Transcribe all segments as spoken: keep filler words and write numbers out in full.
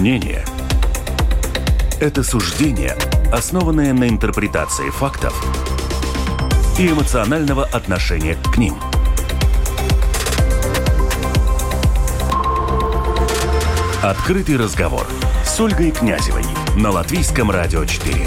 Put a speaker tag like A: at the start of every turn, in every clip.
A: Мнение – это суждение, основанное на интерпретации фактов и эмоционального отношения к ним. Открытый разговор с Ольгой Князевой на Латвийском радио четыре.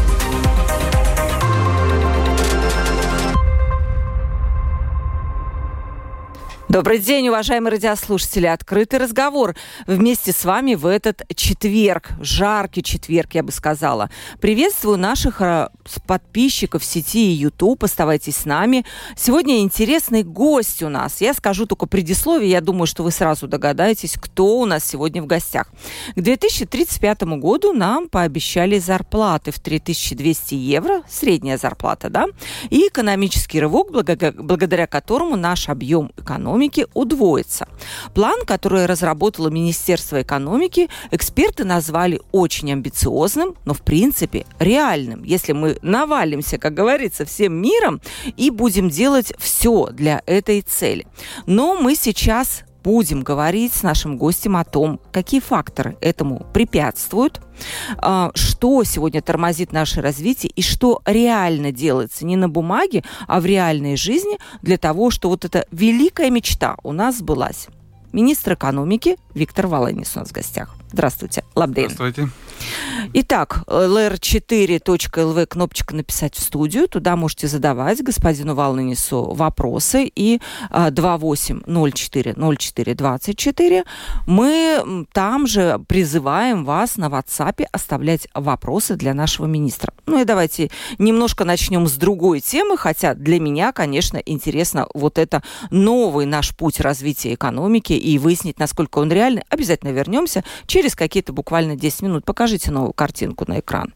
B: Добрый день, уважаемые радиослушатели. Открытый разговор вместе с вами в этот четверг. Жаркий четверг, я бы сказала. Приветствую наших подписчиков в сети и YouTube. Оставайтесь с нами. Сегодня интересный гость у нас. Я скажу только предисловие. Я думаю, что вы сразу догадаетесь, кто у нас сегодня в гостях. К две тысячи тридцать пятому году нам пообещали зарплаты в три тысячи двести евро. Средняя зарплата, да? И экономический рывок, благодаря которому наш объем экономики удвоится. План, который разработало Министерство экономики, эксперты назвали очень амбициозным, но в принципе реальным, если мы навалимся, как говорится, всем миром и будем делать все для этой цели. Но мы сейчас будем говорить с нашим гостем о том, какие факторы этому препятствуют, что сегодня тормозит наше развитие и что реально делается не на бумаге, а в реальной жизни для того, чтобы вот эта великая мечта у нас сбылась. Министр экономики Виктор Валанис у нас в гостях. Здравствуйте. Лабден. Здравствуйте. Итак, эл эр четыре точка эл ви, кнопочка «Написать в студию». Туда можете задавать господину Валанису вопросы. И два восемь ноль четыре ноль четыре двадцать четыре. Мы там же призываем вас на WhatsApp оставлять вопросы для нашего министра. Ну и давайте немножко начнем с другой темы, хотя для меня, конечно, интересно вот это новый наш путь развития экономики и выяснить, насколько он реальный. Обязательно вернемся через какие-то буквально десять минут. Покажите новую картинку на экран.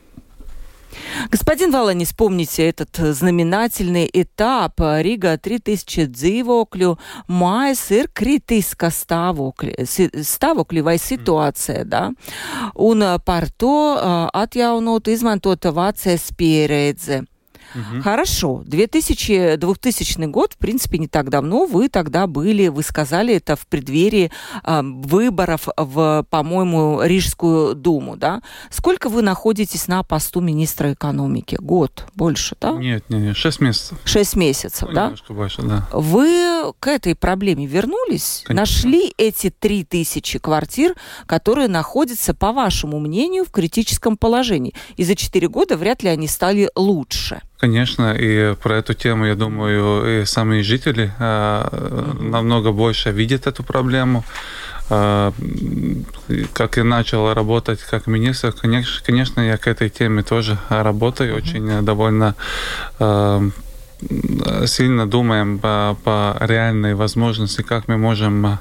B: Господин Валанис, помните этот знаменательный этап Рига три тысячи dzīvokļu mājas ir kritiska stāvokļa, stāvokļa vai situācija, да? Un par to atjaunot, izmantot Vācijas pieredze. Угу. Хорошо. двухтысячный год, в принципе, не так давно. Вы тогда были, вы сказали это в преддверии э, выборов в, по-моему, Рижскую думу, да? Сколько вы находитесь на посту министра экономики? Год? Больше, да?
C: Нет, нет, нет, шесть месяцев.
B: Шесть месяцев, ну, да?
C: Немножко больше, да.
B: Вы к этой проблеме вернулись? Конечно. Нашли эти три тысячи квартир, которые находятся, по вашему мнению, в критическом положении? И за четыре года вряд ли они стали лучше.
C: Конечно, и про эту тему, я думаю, и сами жители э, намного больше видят эту проблему. Э, как я начал работать как министр, конечно, конечно, я к этой теме тоже работаю, mm-hmm. очень довольно э, сильно думаем по, по реальной возможности, как мы можем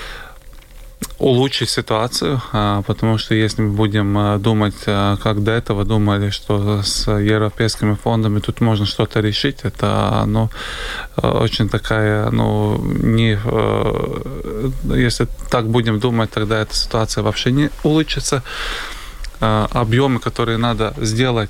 C: улучшить ситуацию, потому что если мы будем думать, как до этого думали, что с европейскими фондами тут можно что-то решить, это ну, очень такая, ну, не, если так будем думать, тогда эта ситуация вообще не улучшится. Объемы, которые надо сделать,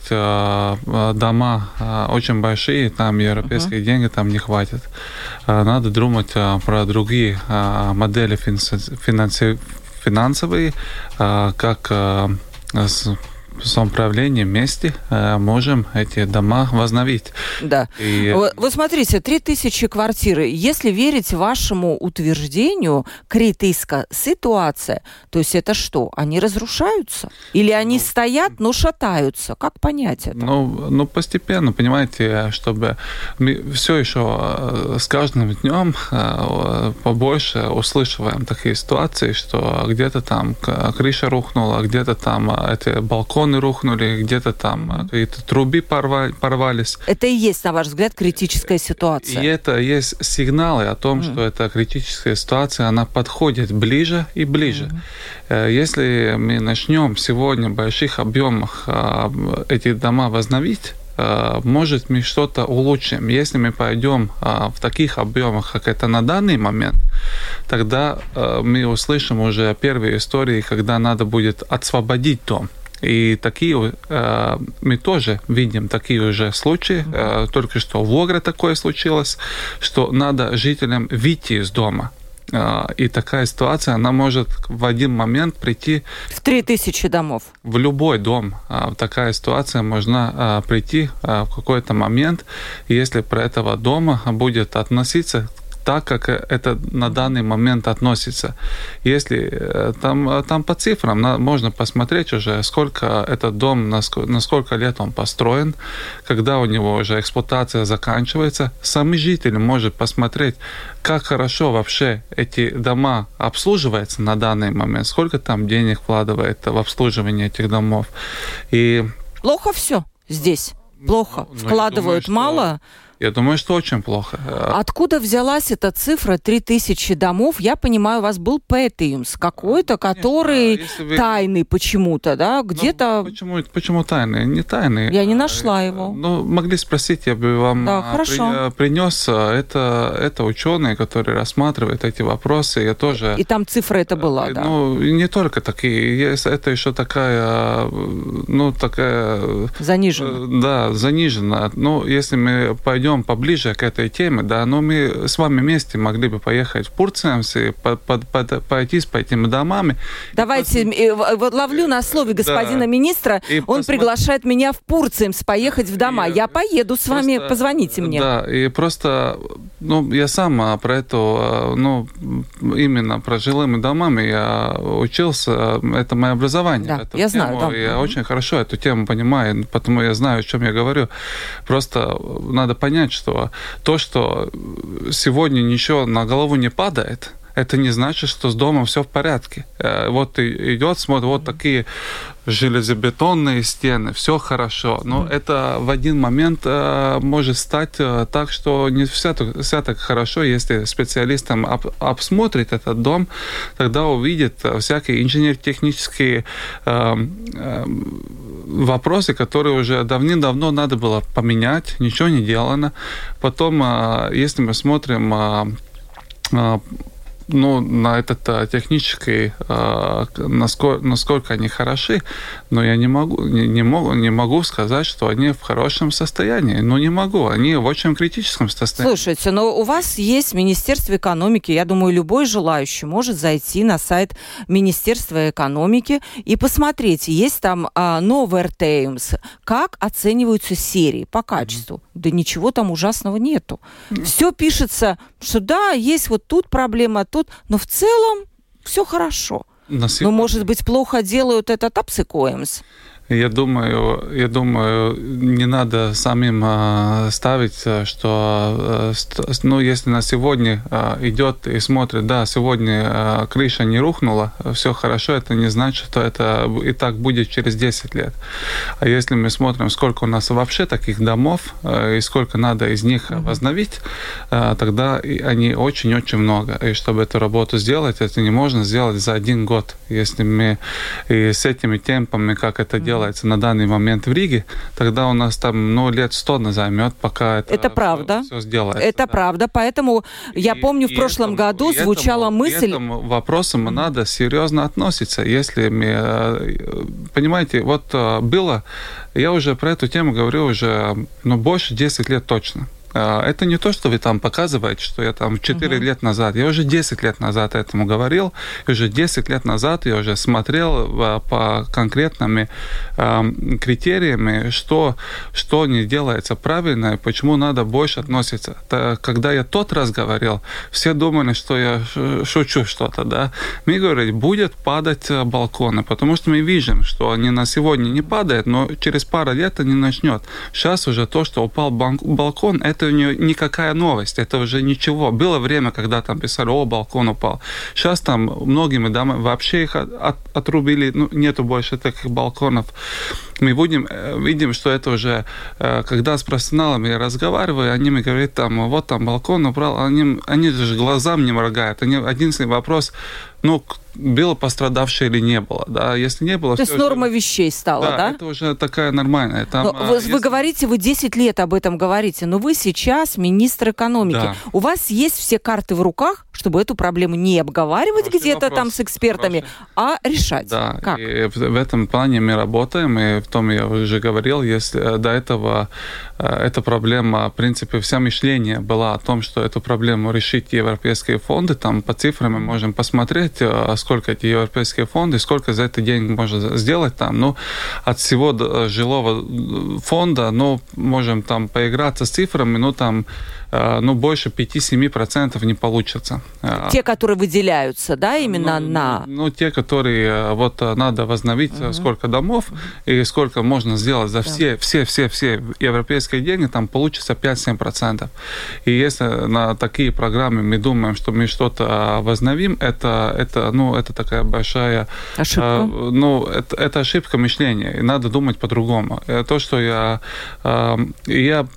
C: дома очень большие, там европейские uh-huh. деньги там не хватит. Надо думать про другие модели финанси- финансовые, как с самоуправлением вместе можем эти дома возобновить.
B: Да. И... Вот, вот смотрите, три тысячи квартир. Если верить вашему утверждению, критическая ситуация, то есть это что? Они разрушаются? Или они ну, стоят, но шатаются? Как понять это?
C: Ну, ну, постепенно, понимаете, чтобы мы все еще с каждым днем побольше услышиваем такие ситуации, что где-то там крыша рухнула, где-то там эти балконы рухнули, где-то там какие-то трубы порвали, порвались.
B: Это и есть, на ваш взгляд, критическая ситуация?
C: И это есть сигналы о том, mm. что эта критическая ситуация, она подходит ближе и ближе. Mm. Если мы начнем сегодня в больших объемах эти дома возобновить, может, мы что-то улучшим. Если мы пойдем в таких объемах, как это на данный момент, тогда мы услышим уже первые истории, когда надо будет освободить дом. И такие э, мы тоже видим такие уже случаи. Э, только что в Логре такое случилось, что надо жителям выйти из дома. И такая ситуация, она может в один момент прийти...
B: В три тысячи домов.
C: В любой дом. Такая ситуация можно прийти в какой-то момент, если про этого дома будет относиться так, как это на данный момент относится. Если там, там по цифрам можно посмотреть уже, сколько этот дом, на сколько, на сколько лет он построен, когда у него уже эксплуатация заканчивается. Сам житель может посмотреть, как хорошо вообще эти дома обслуживаются на данный момент, сколько там денег вкладывает в обслуживание этих домов. И...
B: Плохо все здесь? Плохо? Ну, вкладывают думаю, мало?
C: Я думаю, что очень плохо.
B: Откуда взялась эта цифра три тысячи домов? Я понимаю, у вас был Пэтиумс какой-то, который вы... тайный почему-то, да? Где-то...
C: Ну, почему, почему тайный? Не тайный.
B: Я не нашла его.
C: Ну, могли спросить, я бы вам
B: да, при...
C: принес. Это, это ученый, который рассматривает эти вопросы. Я тоже...
B: И там цифра это была, да?
C: Ну, не только такие. Есть, это еще такая... Ну, такая...
B: Заниженная.
C: Да, заниженная. Ну, если мы пойдем поближе к этой теме, да, но мы с вами вместе могли бы поехать в Пурцемс и по, по, по, пойтись по этим домам.
B: Давайте, и, вот ловлю на слове господина да. министра, и он посмотри... приглашает меня в Пурцемс поехать в дома. И... Я поеду с просто... вами, позвоните мне.
C: Да, и просто, ну, я сам про это, ну, именно про жилыми домами я учился, это мое образование.
B: Да, я
C: тему,
B: знаю, да.
C: Я mm-hmm. очень хорошо эту тему понимаю, потому я знаю, о чем я говорю. Просто надо понять, что то, что сегодня ничего на голову не падает, это не значит, что с домом все в порядке. Вот идет, смотрит, вот такие железобетонные стены, все хорошо. Но это в один момент э, может стать э, так, что не все так, все так хорошо. Если специалистам об, обсмотрит этот дом, тогда увидит всякие инженер-технические э, э, вопросы, которые уже давным-давно надо было поменять, ничего не делано. Потом, э, если мы смотрим э, э, ну, на этот а, технический, а, насколько, насколько они хороши, но я не могу, не, не, могу, не могу сказать, что они в хорошем состоянии. Ну, не могу. Они в очень критическом состоянии.
B: Слушайте, но у вас есть Министерство экономики. Я думаю, любой желающий может зайти на сайт Министерства экономики и посмотреть. Есть там а, Новертеумс. Как оцениваются серии по качеству? Mm-hmm. Да ничего там ужасного нету. Mm-hmm. Все пишется, что да, есть вот тут проблема, тут, но в целом все хорошо. Но, может быть, плохо делают этот Апсекоемс?
C: Я думаю, я думаю, не надо самим а, ставить, что, а, ст, ну, если на сегодня а, идет и смотрит, да, сегодня а, крыша не рухнула, все хорошо, это не значит, что это и так будет через десять лет. А если мы смотрим, сколько у нас вообще таких домов, а, и сколько надо из них mm-hmm. возновить, а, тогда они очень-очень много. И чтобы эту работу сделать, это не можно сделать за один год. Если мы и с этими темпами, как это mm-hmm. делать, делается на данный момент в Риге, тогда у нас там, ну, лет сто займет, пока это,
B: это правда.
C: Все, все сделается.
B: Это да. правда, поэтому и, я помню, в прошлом этому, году звучала
C: этому,
B: мысль...
C: К этому вопросу mm-hmm. надо серьезно относиться. Если мы... Понимаете, вот было... Я уже про эту тему говорю уже, ну, больше десять лет точно. Это не то, что вы там показываете, что я там четыре uh-huh. лет назад. Я уже десять лет назад этому говорил. И уже десять лет назад я уже смотрел по конкретными э, критериями, что, что не делается правильно и почему надо больше относиться. Когда я тот раз говорил, все думали, что я шучу что-то. Да? Мне говорят, будет падать балконы, потому что мы видим, что они на сегодня не падают, но через пару лет они начнут. Сейчас уже то, что упал балкон, это никакая новость, это уже ничего. Было время, когда там писали, о, балкон упал. Сейчас там многими домами вообще их от, от, отрубили, ну, нету больше таких балконов. Мы будем, видим, что это уже, когда с профессионалами я разговариваю, они мне говорят, там, вот там балкон упал, они, они же глазам не моргают. Они, единственный вопрос, ну, было пострадавшее или не было, да, если не было...
B: То есть норма
C: уже...
B: вещей стала, да?
C: Да, это уже такая нормальная. Там,
B: вы, если... вы говорите, вы десять лет об этом говорите, но вы сейчас министр экономики. Да. У вас есть все карты в руках, чтобы эту проблему не обговаривать Хороший где-то вопрос. Там с экспертами, Хороший. а решать.
C: Да,
B: как?
C: И в этом плане мы работаем, и в том я уже говорил, если до этого эта проблема, в принципе, вся мышление была о том, что эту проблему решить европейские фонды, там по цифрам мы можем посмотреть, сколько эти европейские фонды, сколько за это денег можно сделать там, ну, от всего жилого фонда, ну, можем там поиграться с цифрами, ну, там, ну, больше пять-семь процентов не получится.
B: Те, которые выделяются, да, именно
C: ну,
B: на...
C: Ну, те, которые вот надо возобновить, uh-huh. сколько домов uh-huh. и сколько можно сделать за все, все, все, все европейские деньги, там получится пять-семь процентов. И если на такие программы мы думаем, что мы что-то возобновим, это, это, ну, это такая большая...
B: Ошибка?
C: Э, ну, это, это ошибка мышления, и надо думать по-другому. То, что я... Э, я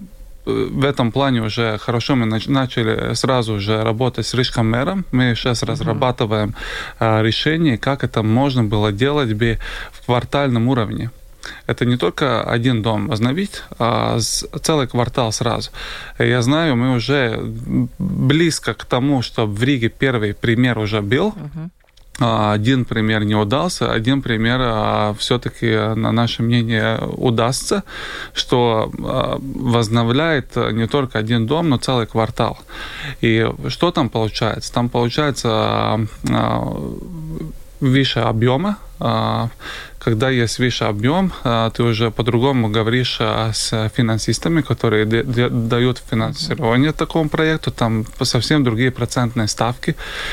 C: в этом плане уже хорошо мы начали сразу же работать с рижским мэром. Мы сейчас uh-huh. разрабатываем а, решение, как это можно было делать бы в квартальном уровне. Это не только один дом возобновить, а целый квартал сразу. Я знаю, мы уже близко к тому, что в Риге первый пример уже был. Uh-huh. Один пример не удался, один пример а, все-таки, на наше мнение, удастся, что а, возобновляет не только один дом, но целый квартал. И что там получается? Там получается а, а, выше объема. А, когда есть выше объем, ты уже по-другому говоришь с финансистами, которые дают финансирование такому проекту. Там совсем другие процентные ставки,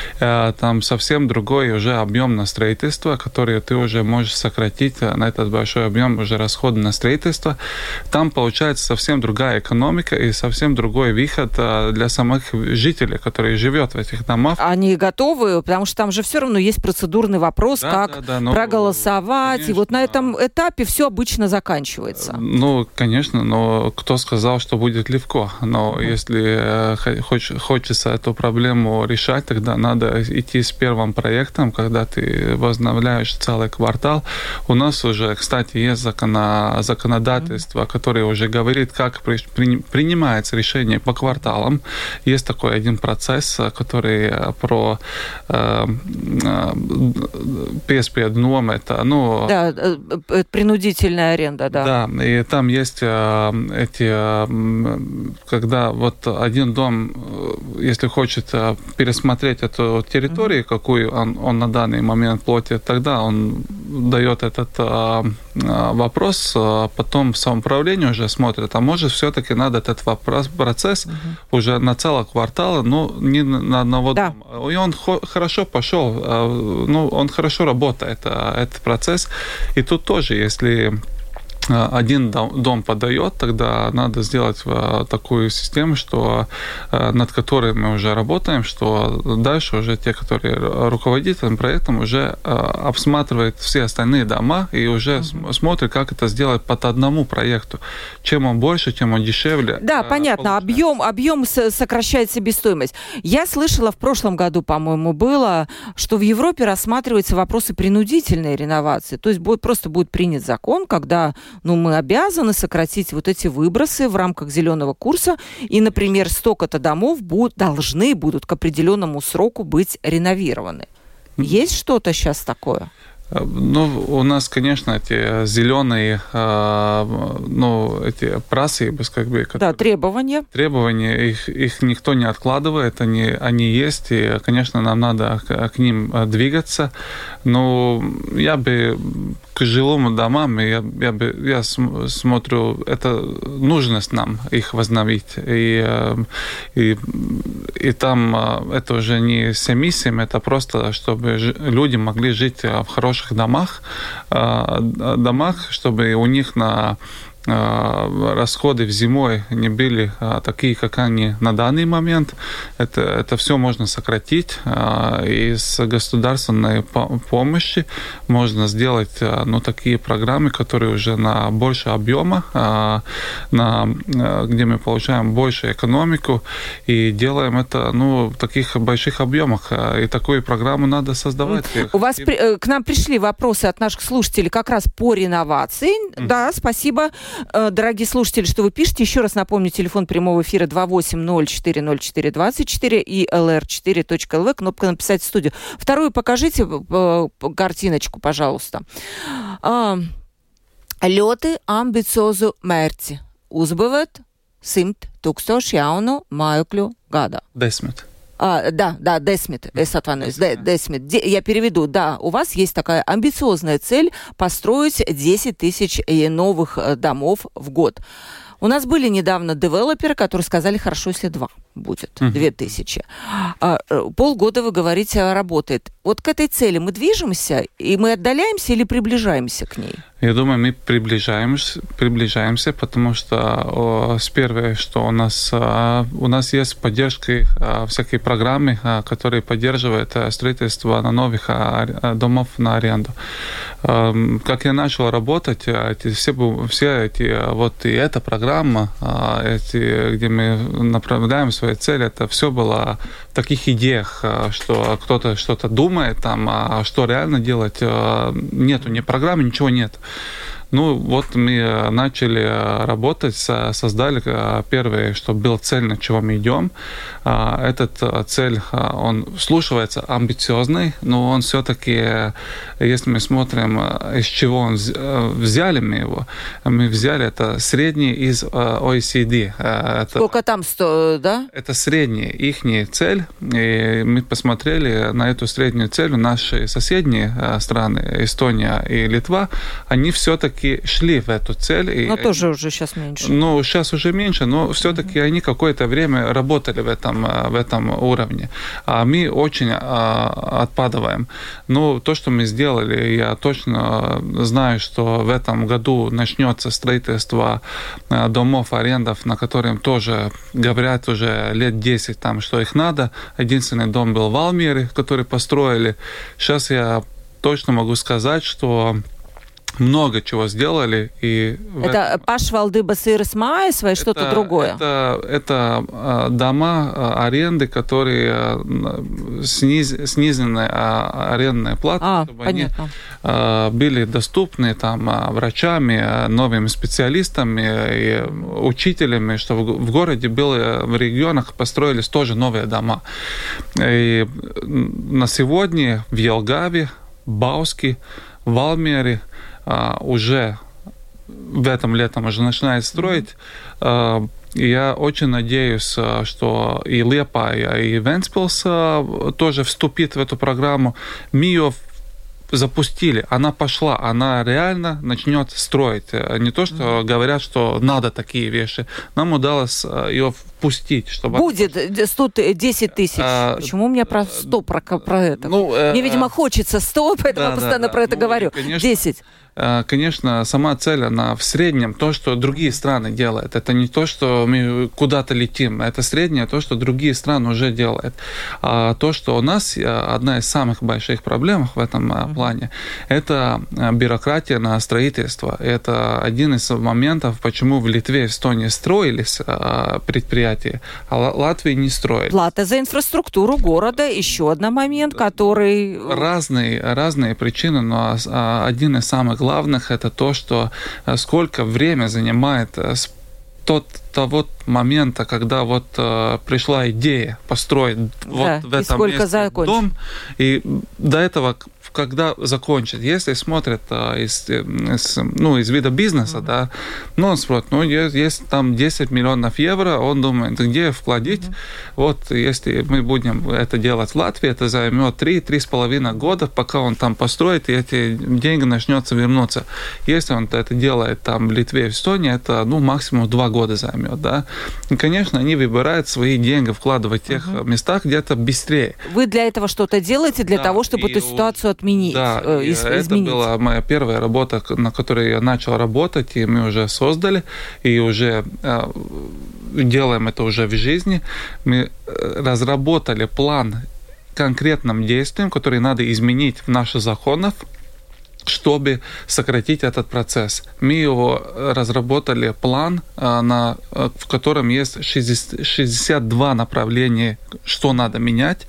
C: там совсем другой уже объем на строительство, который ты уже можешь сократить на этот большой объем уже расходы на строительство. Там получается совсем другая экономика и совсем другой выход для самих жителей, которые живут в этих домах.
B: Они готовы, потому что там же все равно есть процедурный вопрос, да, как да, да, но, проголосовать. Конечно. И вот на этом этапе все обычно заканчивается.
C: Ну, конечно, но кто сказал, что будет легко? Но mm-hmm. если хоч, хочется эту проблему решать, тогда надо идти с первым проектом, когда ты возобновляешь целый квартал. У нас уже, кстати, есть закона, законодательство, mm-hmm. которое уже говорит, как при, при, принимается решение по кварталам. Есть такой один процесс, который про э, piespiedu nomu, это, ну...
B: Да, принудительная аренда, да.
C: Да, и там есть э, эти, э, когда вот один дом, если хочет э, пересмотреть эту территорию, mm-hmm. какую он, он на данный момент платит, тогда он дает этот э, вопрос, э, потом самоуправление уже смотрит, а может все-таки надо этот вопрос, процесс mm-hmm. уже на целый квартал, ну, не на одного
B: да.
C: дома. И он хо- хорошо пошел, э, ну, он хорошо работает, э, этот процесс. И тут тоже, если один дом подает, тогда надо сделать такую систему, что, над которой мы уже работаем, что дальше уже те, которые руководят этим проектом, уже обсматривают все остальные дома и уже mm-hmm. смотрят, как это сделать под одному проекту. Чем он больше, тем он дешевле.
B: Да, понятно. Объем, объем сокращает себестоимость. Я слышала, в прошлом году, по-моему, было, что в Европе рассматриваются вопросы принудительной реновации. То есть будет, просто будет принят закон, когда ну, мы обязаны сократить вот эти выбросы в рамках зеленого курса, и, например, столько-то домов будут, должны будут к определенному сроку быть реновированы. Есть что-то сейчас такое?
C: Ну, у нас, конечно, эти зеленые, ну, эти просьбы, как бы...
B: Да, требования.
C: Требования, их, их никто не откладывает, они, они есть, и, конечно, нам надо к, к ним двигаться. Но я бы к жилым домам, я, я, бы, я смотрю, это нужность нам их возобновить. И, и, и там это уже не с эмиссиями, это просто, чтобы люди могли жить в хорошем домах, домах, чтобы у них на расходы в зимой не были такие, как они на данный момент. Это, это все можно сократить. И с государственной помощи можно сделать ну, такие программы, которые уже на больше объема, на, где мы получаем больше экономику и делаем это ну, в таких больших объемах. И такую программу надо создавать.
B: У вас при, к нам пришли вопросы от наших слушателей как раз по реновации. Mm. Да, спасибо. Дорогие слушатели, что вы пишете. Еще раз напомню, телефон прямого эфира два восемь ноль четыре ноль четыре двадцать четыре и эл эр четыре точка эл ви, кнопка «Написать в студию». Вторую покажите картиночку, пожалуйста. Ļoti ambiciozu mērķi uzbūvēt simt tūkstošu jaunu mājokļu gadā.
C: Desmit.
B: А, да, да, десмит, я отвануюсь, десмит. Я переведу, да, у вас есть такая амбициозная цель построить десять тысяч новых домов в год. У нас были недавно девелоперы, которые сказали, хорошо, если два будет, две тысячи. А, полгода, вы говорите, работает. Вот к этой цели мы движемся, и мы отдаляемся или приближаемся к ней?
C: Я думаю, мы приближаемся, приближаемся, потому что о, с первой, что у нас а, у нас есть поддержка, а, всякие программы, а, которые поддерживают а, строительство на новых а, домов на аренду. А, как я начал работать, эти, все, все эти вот и эта программа, а, эти, где мы направляем свои цели, это все было в таких идеях, а, что кто-то что-то думает, там, а что реально делать, а, нету ни программы, ничего нет. Ну, вот мы начали работать, создали первое, что была цель, на чего мы идем. Этот цель, он слушается амбициозный, но он все-таки, если мы смотрим, из чего он взяли мы его, мы взяли это средний из о и си ди. Это,
B: сколько там, сто, да?
C: Это средняя их цель, и мы посмотрели на эту среднюю цель. Наши соседние страны, Эстония и Литва, они все-таки шли в эту цель.
B: Но
C: и,
B: тоже уже сейчас меньше.
C: Ну, сейчас уже меньше, но все-таки mm-hmm. они какое-то время работали в этом, в этом уровне. А мы очень а, отпадываем. Но то, что мы сделали, я точно знаю, что в этом году начнется строительство домов, арендов, на которых тоже говорят уже лет десять, там, что их надо. Единственный дом был в Алмере, который построили. Сейчас я точно могу сказать, что много чего сделали. И
B: это этом... pašvaldības ir mājas vai что-то это, другое?
C: Это, это дома аренды, которые сниз, снизенная арендная плата,
B: а,
C: чтобы
B: понятно.
C: Они были доступны там, врачами, новыми специалистами и учителями, чтобы в городе было, в регионах построились тоже новые дома. И на сегодня в Елгаве, Бауске, в Алмере Uh, уже в этом летом уже начинает строить. Uh, я очень надеюсь, что и Лиепая, и Вентспилс uh, тоже вступит в эту программу. Мы ее запустили, она пошла, она реально начнет строить. Не то, что mm-hmm. говорят, что надо такие вещи. Нам удалось ее впустить. Чтобы...
B: Будет сто десять тысяч. А, Почему у меня про сто, про, про это? Ну, Мне, видимо, хочется сто, поэтому да, я постоянно да, про да. это ну, говорю. Конечно, десять.
C: Конечно, сама цель, она в среднем то, что другие страны делают. Это не то, что мы куда-то летим. Это среднее то, что другие страны уже делают. А то, что у нас одна из самых больших проблем в этом mm-hmm. плане, это бюрократия на строительство. Это один из моментов, почему в Литве и Эстонии строились предприятия, а Латвии не строили.
B: Плата за инфраструктуру города, еще один момент, который...
C: Разные, разные причины, но один из самых главных это то, что сколько время занимает с тот, того момента, когда вот э, пришла идея построить да, вот в этом месте дом, и до этого когда закончить. Если смотрят а, из, из, ну, из вида бизнеса, mm-hmm. да, ну, он смотрит, ну, есть, есть там десять миллионов евро, он думает, где вкладить. Mm-hmm. Вот, если мы будем это делать в Латвии, это займет три-три с половиной года, пока он там построит, и эти деньги начнутся вернуться. Если он это делает там в Литве, в Эстонии, это, ну, максимум два года займет, да. И, конечно, они выбирают свои деньги, вкладывать в тех mm-hmm. местах где-то быстрее.
B: Вы для этого что-то делаете, для да, того, чтобы эту ситуацию отменить?
C: Да,
B: э, из,
C: это
B: изменить.
C: была моя первая работа, на которой я начал работать, и мы уже создали, и уже э, делаем это уже в жизни. Мы разработали план конкретным действиям, которые надо изменить в наших законах, чтобы сократить этот процесс. Мы его разработали план, на, в котором есть шестьдесят два направления, что надо менять.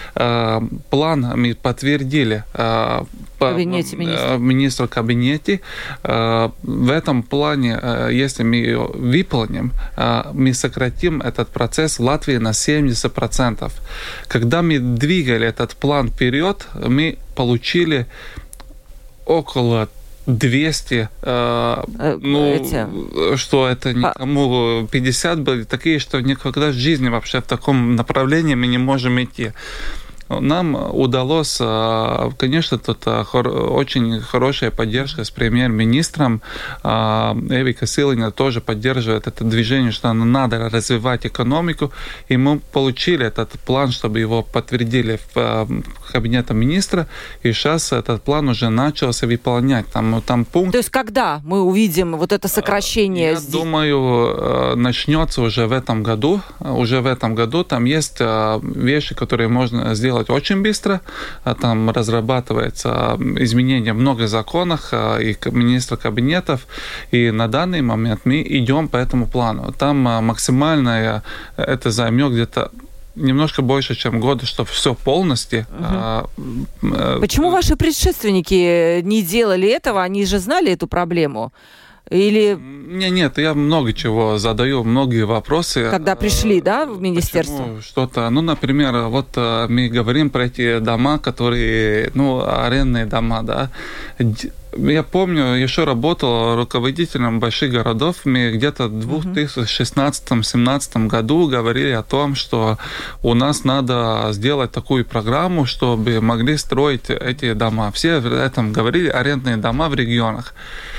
C: План мы подтвердили по
B: кабинете министра.
C: министру кабинете. В этом плане, если мы его выполним, мы сократим этот процесс в Латвии на семьдесят процентов. Когда мы двигали этот план вперед, мы получили около двести, э, ну, Эти... что это никому пятьдесят были такие, что никогда в жизни вообще в таком направлении мы не можем идти. Нам удалось, конечно, тут очень хорошая поддержка с премьер-министром. Эвика Силина тоже поддерживает это движение, что надо развивать экономику. И мы получили этот план, чтобы его подтвердили в кабинете министра. И сейчас этот план уже начался выполнять. Там, там пункт...
B: То есть когда мы увидим вот это сокращение?
C: Я
B: здесь?
C: думаю, начнется уже в этом году. Уже в этом году там есть вещи, которые можно сделать очень быстро. Там разрабатывается изменения в многих законах и министра кабинетов. И на данный момент мы идем по этому плану. Там максимальное это займет где-то немножко больше, чем год, чтобы все полностью.
B: Угу. Почему ваши предшественники не делали этого? Они же знали эту проблему. Или...
C: Нет, нет, я много чего задаю, многие вопросы.
B: Когда пришли, да, в министерство?
C: Почему что-то, ну, например, вот мы говорим про эти дома, которые, ну, арендные дома, да. Я помню, еще работал руководителем больших городов. Мы где-то в две тысячи шестнадцатом-семнадцатом году говорили о том, что у нас надо сделать такую программу, чтобы могли строить эти дома. Все об этом говорили, арендные дома в регионах.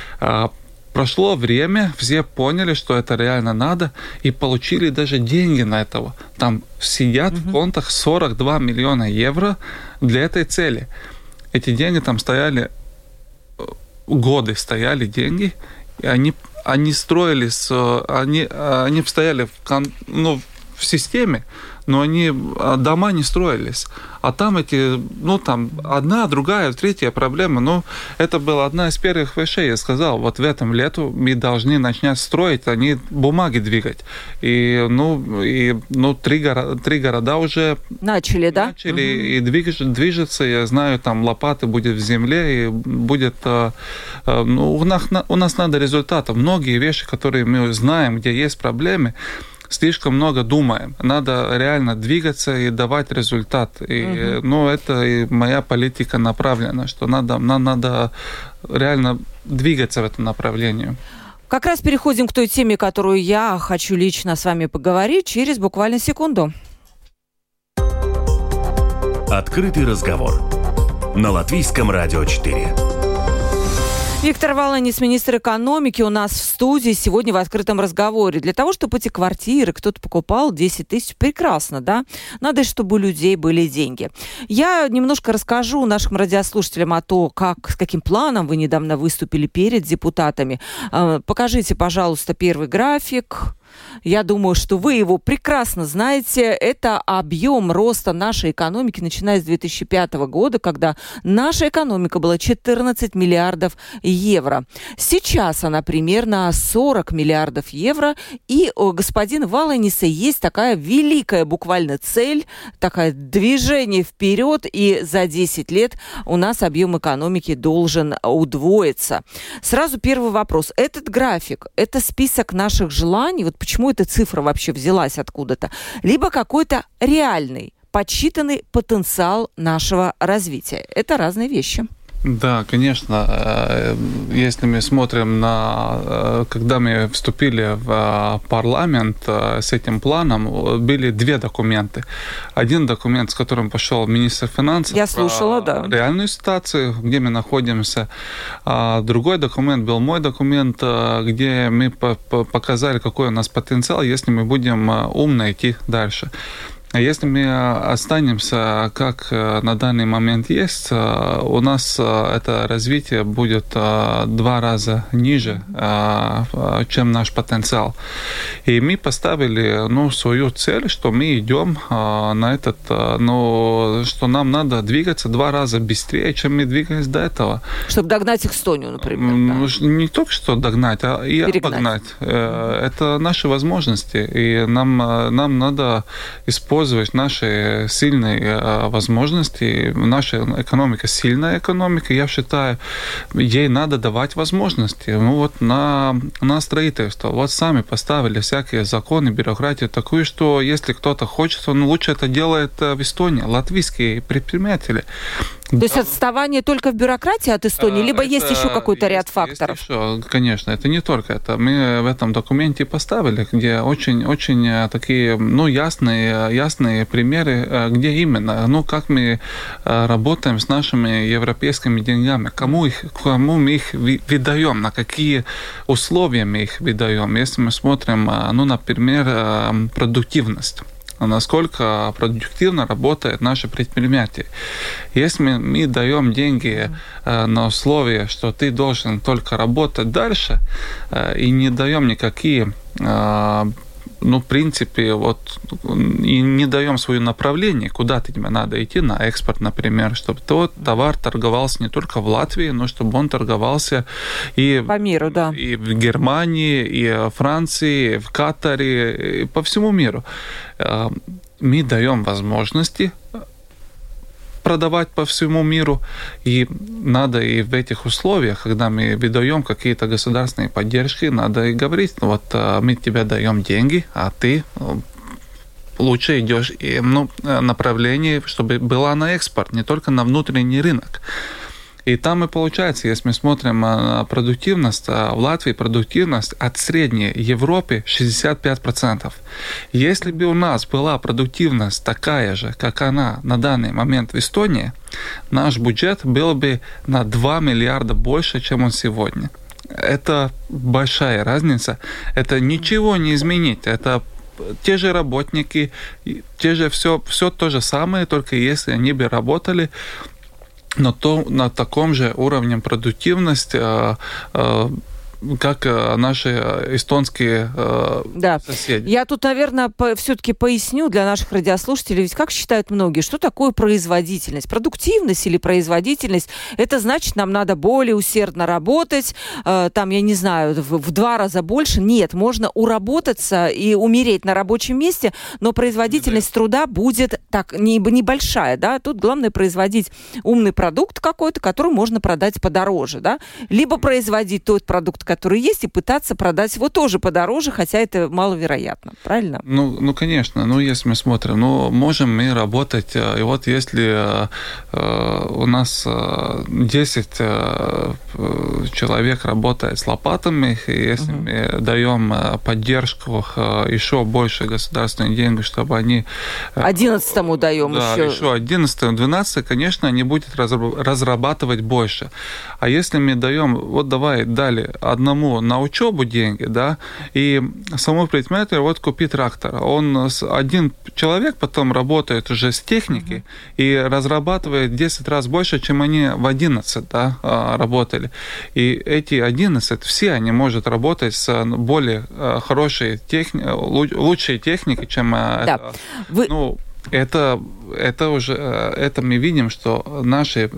C: Прошло время, все поняли, что это реально надо, и получили даже деньги на этого. Там сидят mm-hmm. в контах сорок два миллиона евро для этой цели. Эти деньги там стояли, годы стояли деньги, и они, они строились, они, они стояли в, ну, в системе, но они, дома не строились. А там эти, ну, там, одна, другая, третья проблема. Ну, это была одна из первых вещей. Я сказал, вот в этом лету мы должны начать строить, а не бумаги двигать. И, ну, и, ну три, города, три города уже...
B: Начали, да?
C: Начали, угу. и движется, движется. Я знаю, там лопаты будет в земле, и будет... Ну, у нас, у нас надо результатов. Многие вещи, которые мы знаем, где есть проблемы, слишком много думаем. Надо реально двигаться и давать результат. И, угу. ну, это и моя политика направлена, что надо, нам надо реально двигаться в этом направлении.
B: Как раз переходим к той теме, которую я хочу лично с вами поговорить через буквально секунду.
A: Открытый разговор на Латвийском радио четыре.
B: Виктор Валанис, министр экономики, у нас в студии сегодня в открытом разговоре. Для того, чтобы эти квартиры кто-то покупал, десять тысяч, прекрасно, да? Надо, чтобы у людей были деньги. Я немножко расскажу нашим радиослушателям о том, как, с каким планом вы недавно выступили перед депутатами. Покажите, пожалуйста, первый график. Я думаю, что вы его прекрасно знаете. Это объем роста нашей экономики, начиная с две тысячи пятого года, когда наша экономика была четырнадцать миллиардов евро. Сейчас она примерно сорок миллиардов евро. И у господина Валаниса есть такая великая буквально цель, такое движение вперед. И за десять лет у нас объем экономики должен удвоиться. Сразу первый вопрос. Этот график, это список наших желаний. Вот почему эта цифра вообще взялась откуда-то? Либо какой-то реальный, подсчитанный потенциал нашего развития. Это разные вещи.
C: Да, конечно. Если мы смотрим на... Когда мы вступили в парламент с этим планом, были две документы. Один документ, с которым пошел министр финансов.
B: Я слушала, да.
C: Реальную ситуацию, где мы находимся. А другой документ был мой документ, где мы показали, какой у нас потенциал, если мы будем умно идти дальше. Если мы останемся, как на данный момент есть, у нас это развитие будет два раза ниже, чем наш потенциал. И мы поставили, ну, свою цель, что мы идем на этот, ну, что нам надо двигаться два раза быстрее, чем мы двигались до этого.
B: Чтобы догнать Эстонию, например. Да?
C: Не только что догнать, а и перегнать. Обогнать. Это наши возможности, и нам, нам надо использовать использовать наши сильные возможности. Наша экономика сильная экономика, я считаю, ей надо давать возможности. Ну вот на, на строительство. Вот сами поставили всякие законы, бюрократию такую, что если кто-то хочет, он лучше это делает в Эстонии. Латвийские предприниматели.
B: То есть отставание только в бюрократии от Эстонии, либо
C: это,
B: есть еще какой-то ряд
C: есть,
B: факторов?
C: Есть еще, конечно, это не только это. Мы в этом документе поставили, где очень-очень такие, ну, ясные, ясные примеры, где именно, ну, как мы работаем с нашими европейскими деньгами, кому, их, кому мы их выдаем, на какие условия мы их выдаем. Если мы смотрим, ну, например, продуктивность. Насколько продуктивно работает наше предприятие. Если мы, мы даем деньги э, на условие, что ты должен только работать дальше, э, и не даем никакие, э, ну, в принципе, вот, и не даем свое направление, куда тебе надо идти, на экспорт, например, чтобы тот товар торговался не только в Латвии, но чтобы он торговался и,
B: по миру, да.
C: И в Германии, и в Франции, и в Катаре, и по всему миру. Мы даем возможности продавать по всему миру, и надо и в этих условиях, когда мы выдаем какие-то государственные поддержки, надо и говорить, вот мы тебе даем деньги, а ты лучше идешь и, ну, направление, чтобы было на экспорт, не только на внутренний рынок. И там и получается, если мы смотрим на продуктивность, в Латвии продуктивность от средней Европы шестьдесят пять процентов. Если бы у нас была продуктивность такая же, как она на данный момент в Эстонии, наш бюджет был бы на два миллиарда больше, чем он сегодня. Это большая разница. Это ничего не изменить. Это те же работники, те же все, все то же самое, только если они бы работали но то, на таком же уровне продуктивности, э, э, как наши эстонские э,
B: да.
C: соседи.
B: Я тут, наверное, по- все-таки поясню для наших радиослушателей, ведь как считают многие, что такое производительность? Продуктивность или производительность? Это значит, нам надо более усердно работать, э, там, я не знаю, в, в два раза больше. Нет, можно уработаться и умереть на рабочем месте, но производительность да. труда будет так не, небольшая, да? Тут главное производить умный продукт какой-то, который можно продать подороже, да? Либо производить тот продукт, который есть, и пытаться продать его тоже подороже, хотя это маловероятно, правильно?
C: Ну, ну конечно. Ну, если мы смотрим, ну, можем мы работать, и вот если э, у нас десять э, человек работает с лопатами, и если uh-huh. мы даем поддержку, еще больше государственных денег, чтобы они...
B: Одиннадцатому даем
C: да,
B: еще.
C: еще одиннадцатому, двенадцатому, конечно, они будут разрабатывать больше. А если мы даем, вот давай, дали одному на учебу деньги, да, и самому предпринимателю вот купить трактор. Он, один человек потом работает уже с техникой uh-huh. и разрабатывает десять раз больше, чем они в одиннадцать, да, работали. И эти одиннадцать, все они могут работать с более хорошей техникой, лучшей техникой, чем
B: да.
C: это.
B: Вы...
C: Ну, это, это уже, это мы видим, что наши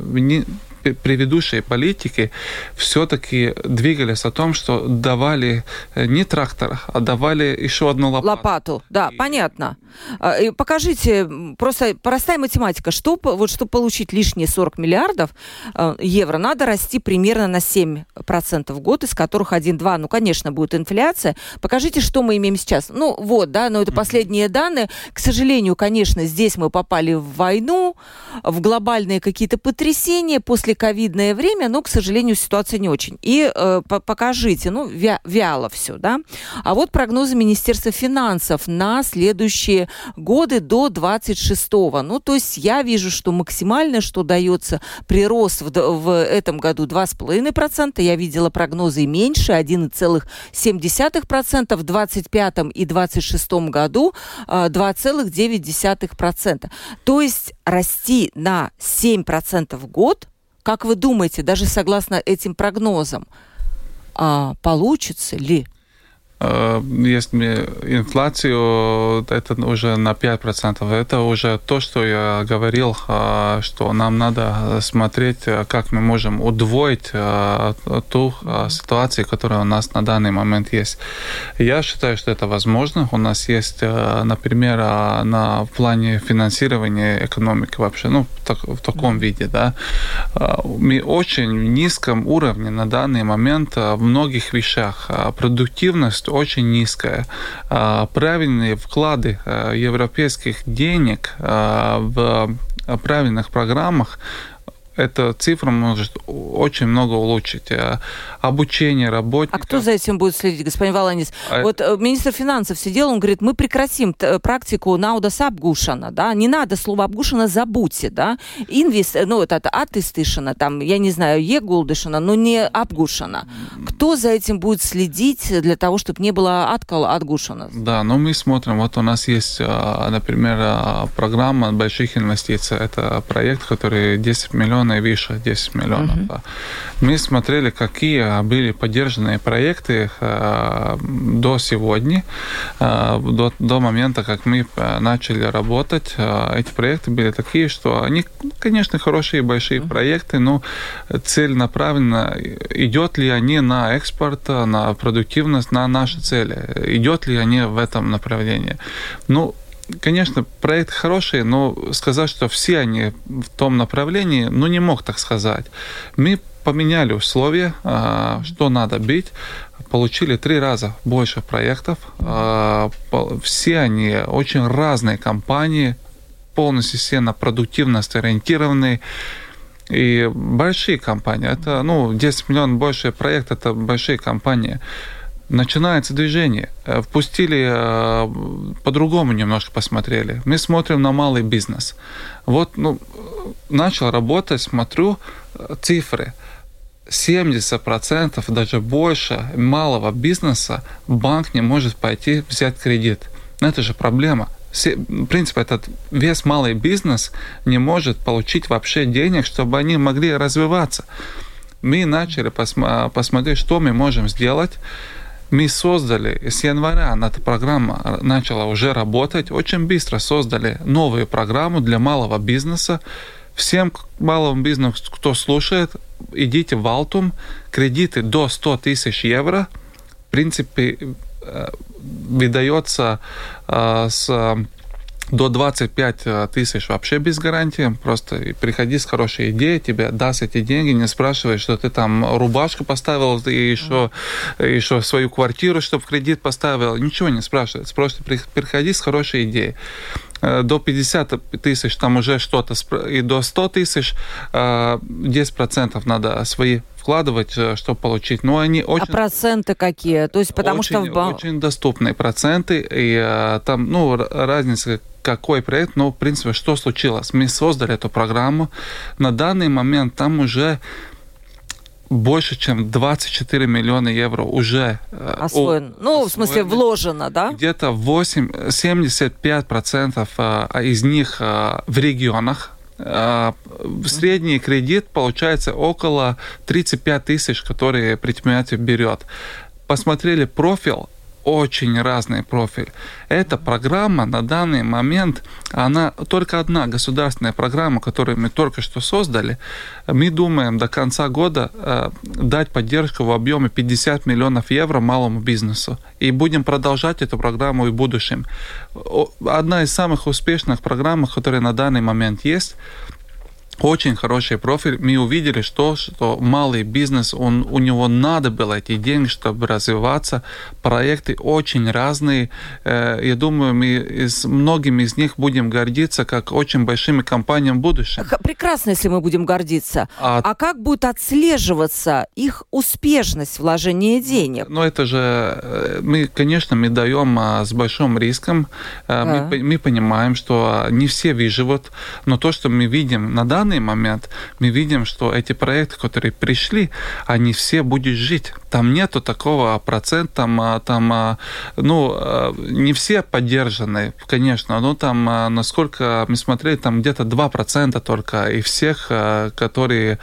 C: предыдущие политики все-таки двигались о том, что давали не трактор, а давали еще одну лопату.
B: Лопату, да, и... понятно. Покажите, просто простая математика, что, вот, чтобы получить лишние сорок миллиардов евро, надо расти примерно на семь процентов в год, из которых один-два, ну, конечно, будет инфляция. Покажите, что мы имеем сейчас. Ну, вот, да, но это последние данные. К сожалению, конечно, здесь мы попали в войну, в глобальные какие-то потрясения, после ковидное время, но, к сожалению, ситуация не очень. И э, покажите, ну, вя- вяло все, да. А вот прогнозы Министерства финансов на следующие годы до двадцать шестого. Ну, то есть я вижу, что максимально, что дается прирост в, в этом году два с половиной процента. Я видела прогнозы меньше, один целых семь десятых процента. В двадцать пятом и двадцать шестом году э, два целых девять десятых процента. То есть расти на семь процентов в год, как вы думаете, даже согласно этим прогнозам, а, получится ли?
C: Если инфляцию, это уже на пять процентов. Это уже то, что я говорил, что нам надо смотреть, как мы можем удвоить ту ситуацию, которая у нас на данный момент есть. Я считаю, что это возможно. У нас есть, например, на плане финансирования экономики вообще, ну, в таком виде, да, мы очень в низком уровне на данный момент в многих вещах. Продуктивность очень низкая. Правильные вклады европейских денег в правильных программах эту цифру может очень много улучшить. Обучение работников.
B: А кто за этим будет следить, господин Валанис? А... Вот министр финансов сидел, он говорит, мы прекратим практику наудас апгушана, да, не надо слово апгушана, забудьте, да, инвест, ну, это атыстышана, там, я не знаю, егулдышана, но не апгушана. Кто за этим будет следить для того, чтобы не было откала отгушана? Да,
C: ну, мы смотрим, вот у нас есть, например, программа больших инвестиций, это проект, который десять миллионов и выше, десять миллионов. Uh-huh. Мы смотрели, какие были поддержанные проекты э, до сегодня, э, до, до момента, как мы начали работать. Э, эти проекты были такие, что они, конечно, хорошие большие uh-huh. проекты, но целенаправленно, идет ли они на экспорт, на продуктивность, на наши цели, идет ли они в этом направлении. Ну, конечно, проекты хорошие, но сказать, что все они в том направлении, ну, не мог так сказать. Мы поменяли условия, что надо быть, получили три раза больше проектов. Все они очень разные компании, полностью все на продуктивность ориентированные. И большие компании, это, ну, десять миллионов больше проект, это большие компании. Начинается движение. Впустили, по-другому немножко посмотрели. Мы смотрим на малый бизнес. Вот, ну, начал работать, смотрю цифры. семьдесят процентов, даже больше малого бизнеса банк не может пойти взять кредит. Это же проблема. В принципе, этот весь малый бизнес не может получить вообще денег, чтобы они могли развиваться. Мы начали посма- посмотреть, что мы можем сделать. Мы создали, с января эта программа начала уже работать, очень быстро создали новую программу для малого бизнеса. Всем малому бизнесу, кто слушает, идите в Altum, кредиты до сто тысяч евро, в принципе, выдается с... До двадцать пять тысяч вообще без гарантии. Просто приходи с хорошей идеей, тебе даст эти деньги, не спрашивай, что ты там рубашку поставил, и еще, mm. еще свою квартиру, чтобы в кредит поставил. Ничего не спрашивает. Просто приходи с хорошей идеей. До пятьдесят тысяч там уже что-то, и до сто тысяч десять процентов надо свои вкладывать, чтобы получить. Но они очень... А
B: проценты какие? То есть потому
C: очень,
B: что...
C: Очень доступные проценты, и там, ну, разница какой проект, но, в принципе, что случилось? Мы создали эту программу. На данный момент там уже больше, чем двадцать четыре миллиона евро уже
B: освоено. Ну, освоено. В смысле, вложено, да?
C: Где-то семьдесят пять процентов из них в регионах. Средний кредит получается около тридцать пять тысяч, которые предприятие берет. Посмотрели профиль, очень разный профиль. Эта программа на данный момент, она только одна государственная программа, которую мы только что создали. Мы думаем до конца года э, дать поддержку в объеме пятьдесят миллионов евро малому бизнесу. И будем продолжать эту программу и в будущем. Одна из самых успешных программ, которые на данный момент есть. Очень хороший профиль. Мы увидели, что, что малый бизнес, он, у него надо было эти деньги, чтобы развиваться. Проекты очень разные. Я думаю, мы с многими из них будем гордиться, как очень большими компаниями в будущем.
B: Прекрасно, если мы будем гордиться. А, а как будет отслеживаться их успешность вложения денег?
C: Ну, это же, мы, конечно, мы даем с большим риском. А. Мы, мы понимаем, что не все выживут, но то, что мы видим на данный момент, мы видим, что эти проекты, которые пришли, они все будут жить. Там нету такого процента, там, там, ну, не все поддержаны, конечно, но там, насколько мы смотрели, там где-то два процента только, и всех, которые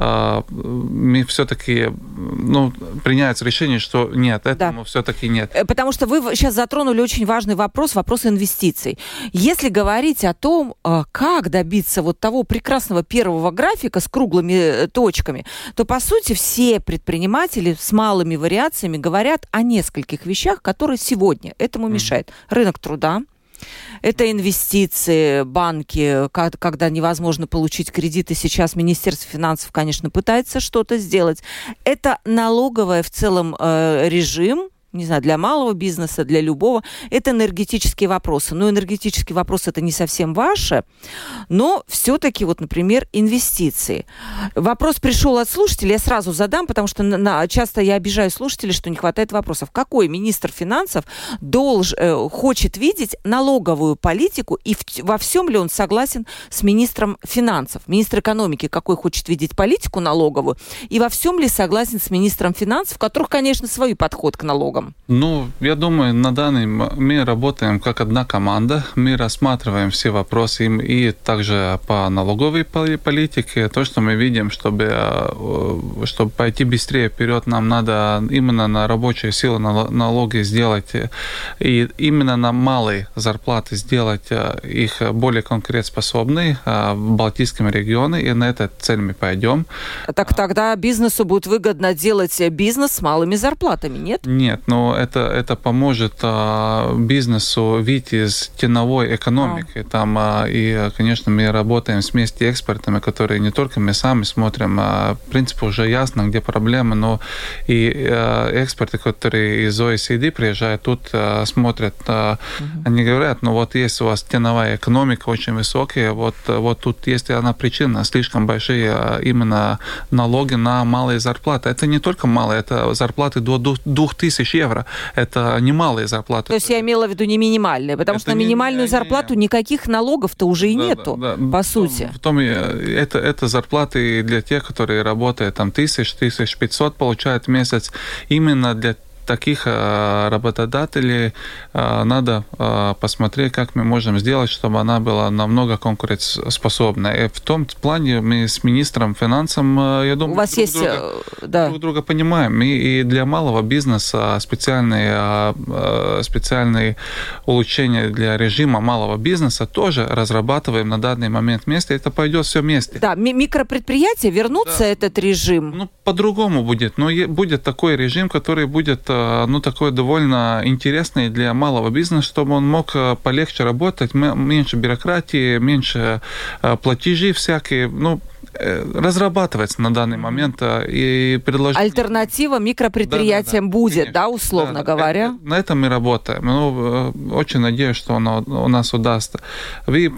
C: мы все-таки, ну, приняется решение, что нет, этому да. все-таки нет.
B: Потому что вы сейчас затронули очень важный вопрос, вопрос инвестиций. Если говорить о том, как добиться вот того прекрасного первого графика с круглыми точками, то, по сути, все предприниматели с малыми вариациями говорят о нескольких вещах, которые сегодня этому мешают. Mm-hmm. Рынок труда, это инвестиции, банки, когда невозможно получить кредиты. Сейчас Министерство финансов, конечно, пытается что-то сделать. Это налоговый в целом режим, не знаю, для малого бизнеса, для любого, это энергетические вопросы. Но энергетические вопросы это не совсем ваши, но все-таки, вот, например, инвестиции. Вопрос пришел от слушателей, я сразу задам, потому что на, на, часто я обижаю слушателей, что не хватает вопросов. Какой министр финансов долж, э, хочет видеть налоговую политику, и в, во всем ли он согласен с министром финансов? Министр экономики какой хочет видеть политику налоговую, и во всем ли согласен с министром финансов, у которых, конечно, свой подход к налогам?
C: Ну, я думаю, на данный мы работаем как одна команда, мы рассматриваем все вопросы и также по налоговой политике. То, что мы видим, чтобы, чтобы пойти быстрее вперед, нам надо именно на рабочие силы налоги сделать, и именно на малые зарплаты сделать их более конкурентоспособные в Балтийском регионе, и на эту цель мы пойдем.
B: Так тогда бизнесу будет выгодно делать бизнес с малыми зарплатами, нет?
C: Нет. Но это, это поможет а, бизнесу выйти из теневой экономики. А. Там, а, и, конечно, мы работаем с вместе экспертами, которые не только мы сами смотрим, а, в принципе, уже ясно, где проблемы, но и а, эксперты, которые из о и си ди приезжают, тут а, смотрят, а, угу. они говорят, ну вот есть у вас теневая экономика очень высокая, вот, вот тут есть одна причина, слишком большие а, именно налоги на малые зарплаты. Это не только малые, это зарплаты до двух тысяч евро. Это немалые зарплаты.
B: То есть я имела в виду не минимальные, потому это что на минимальную не, зарплату не, никаких налогов-то уже и да, нету, да, да. по сути.
C: В том, это, это зарплаты для тех, которые работают там тысяч, тысяч пятьсот получают в месяц. Именно для таких работодателей надо посмотреть, как мы можем сделать, чтобы она была намного конкурентоспособна. И в том плане мы с министром финансов, я думаю,
B: У вас
C: друг,
B: есть,
C: друга,
B: да.
C: друг друга понимаем. И, и для малого бизнеса специальные, специальные улучшения для режима малого бизнеса тоже разрабатываем на данный момент вместе. Это пойдет все вместе.
B: Да, микропредприятия вернутся, да. этот режим?
C: Ну, по-другому будет. Но будет такой режим, который будет ну, такой довольно интересный для малого бизнеса, чтобы он мог полегче работать, меньше бюрократии, меньше платежей всякие, ну, разрабатывается на данный момент и предложить...
B: Альтернатива микропредприятиям да, да, да. будет, конечно. да, условно да, говоря?
C: Это, на этом мы работаем. Ну, очень надеюсь, что оно у нас удастся. Вы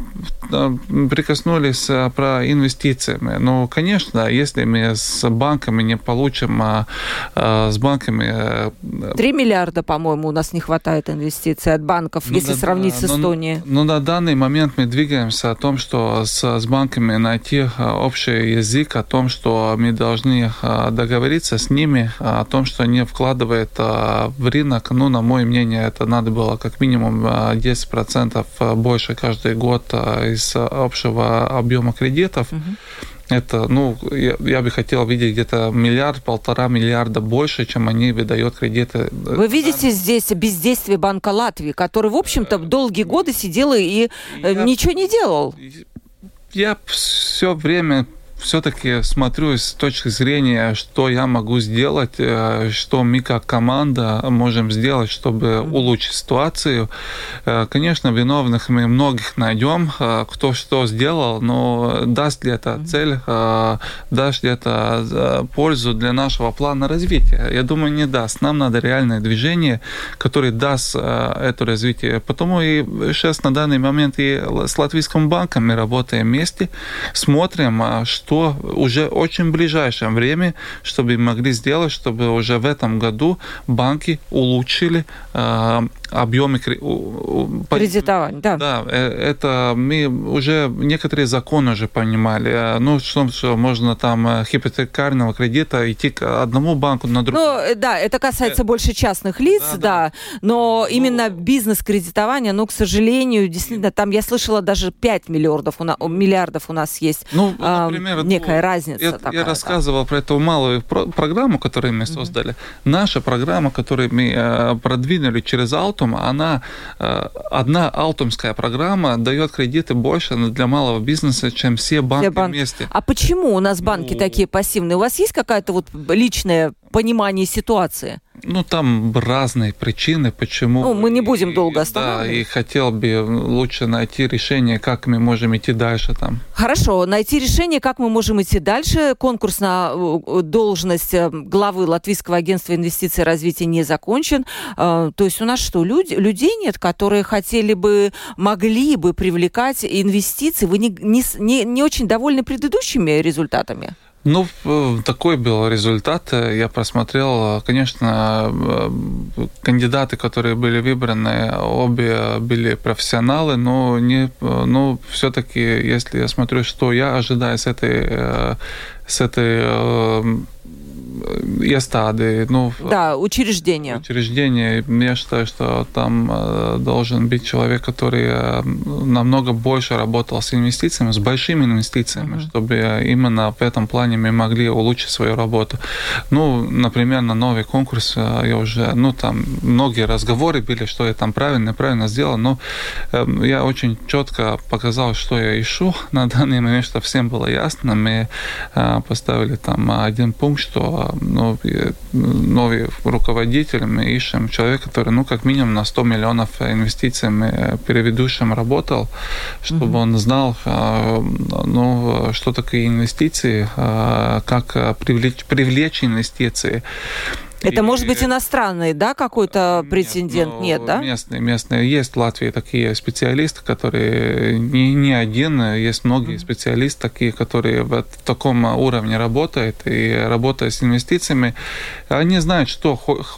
C: прикоснулись про инвестиции. Ну, конечно, если мы с банками не получим, а, а с банками...
B: Три миллиарда, по-моему, у нас не хватает инвестиций от банков, ну, если да, сравнить да, с Эстонией.
C: Ну, на данный момент мы двигаемся о том, что с, с банками найти общий язык о том, что мы должны договориться с ними, о том, что они вкладывают в рынок. Ну, на мое мнение, это надо было как минимум десять процентов больше каждый год из общего объема кредитов. Угу. Это, ну, я, я бы хотел видеть где-то миллиард, полтора миллиарда больше, чем они выдают кредиты.
B: Вы видите здесь бездействие Банка Латвии, который, в общем-то, долгие годы сидел и я, ничего не делал?
C: Я все время все-таки смотрю с точки зрения, что я могу сделать, что мы как команда можем сделать, чтобы улучшить ситуацию. Конечно, виновных мы многих найдем, кто что сделал, но даст ли это цель, даст ли это пользу для нашего плана развития? Я думаю, не даст. Нам надо реальное движение, которое даст это развитие. Потому и сейчас на данный момент и с Латвийским банком мы работаем вместе, смотрим, что что уже очень в ближайшее время, чтобы могли сделать, чтобы уже в этом году банки улучшили э, объемы
B: кредитования. Да.
C: Да, это мы уже некоторые законы уже понимали. Ну, что, что можно там хипотекарного кредита идти к одному банку на другой.
B: Ну, да, это касается э... больше частных лиц, да, да. да. но ну... именно бизнес-кредитование, ну, к сожалению, действительно, там я слышала, даже пять миллиардов у нас, миллиардов у нас есть.
C: Ну, например,
B: э, некая ну, разница.
C: Я,
B: такая,
C: я рассказывал да. про эту малую про- программу, которую мы создали. Mm-hmm. Наша программа, которую мы э, продвинули через Алтум, она, э, одна алтумская программа дает кредиты больше для малого бизнеса, чем все банки, все банки. вместе.
B: А почему у нас банки ну... такие пассивные? У вас есть какая-то вот личная понимании ситуации?
C: Ну, там разные причины, почему.
B: Ну, мы не будем долго останавливаться.
C: Да, и хотел бы лучше найти решение, как мы можем идти дальше там.
B: Хорошо, найти решение, как мы можем идти дальше. Конкурс на должность главы Латвийского агентства инвестиций и развития не закончен. То есть у нас что, люди, людей нет, которые хотели бы, могли бы привлекать инвестиции? Вы не, не, не очень довольны предыдущими результатами?
C: Ну, такой был результат. Я просмотрел, конечно, кандидаты, которые были выбраны, обе были профессионалы, но не, ну, все-таки, если я смотрю, что я ожидаю с этой, с этой эстады, ну,
B: да, учреждения.
C: Учреждения. Я считаю, что там э, должен быть человек, который э, намного больше работал с инвестициями, с большими инвестициями, uh-huh. чтобы именно в этом плане мы могли улучшить свою работу. Ну, например, на новый конкурс э, я уже, ну, там многие разговоры были, что я там правильно, правильно сделал, но э, я очень четко показал, что я ищу на данный момент, что всем было ясно. Мы э, поставили там один пункт, что ну, новый руководитель, мы ищем человека, который, ну, как минимум на сто миллионов инвестициями предыдущим работал, чтобы mm-hmm. он знал, ну, что такое инвестиции, как привлечь, привлечь инвестиции.
B: Это и, может быть иностранный, да, какой-то претендент? Нет, ну, Нет, да?
C: Местные, местные. Есть в Латвии такие специалисты, которые не, не один, есть многие mm-hmm. специалисты такие, которые в, в таком уровне работают и работают с инвестициями. Они знают, что,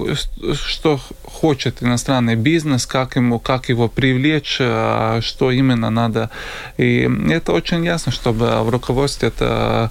C: что хочет иностранный бизнес, как, ему, как его привлечь, что именно надо. И это очень ясно, чтобы в руководстве это